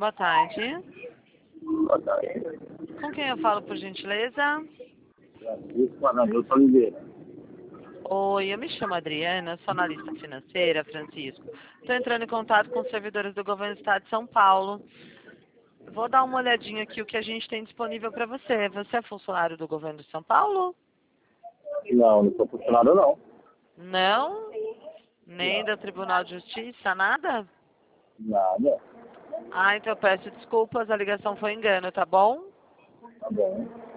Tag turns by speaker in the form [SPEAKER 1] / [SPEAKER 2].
[SPEAKER 1] Boa tarde.
[SPEAKER 2] Boa tarde.
[SPEAKER 1] Com quem eu falo, por gentileza?
[SPEAKER 2] Francisco Arnaldo Oliveira.
[SPEAKER 1] Oi, eu me chamo Adriana, sou analista financeira, Francisco. Estou entrando em contato com os servidores do governo do estado de São Paulo. Vou dar uma olhadinha aqui o que a gente tem disponível para você. Você é funcionário do governo de São Paulo?
[SPEAKER 2] Não sou funcionário não.
[SPEAKER 1] Não? Nem do Tribunal de Justiça, nada?
[SPEAKER 2] Nada.
[SPEAKER 1] Ah, então eu peço desculpas, a ligação foi engano, tá bom?
[SPEAKER 2] Tá bom.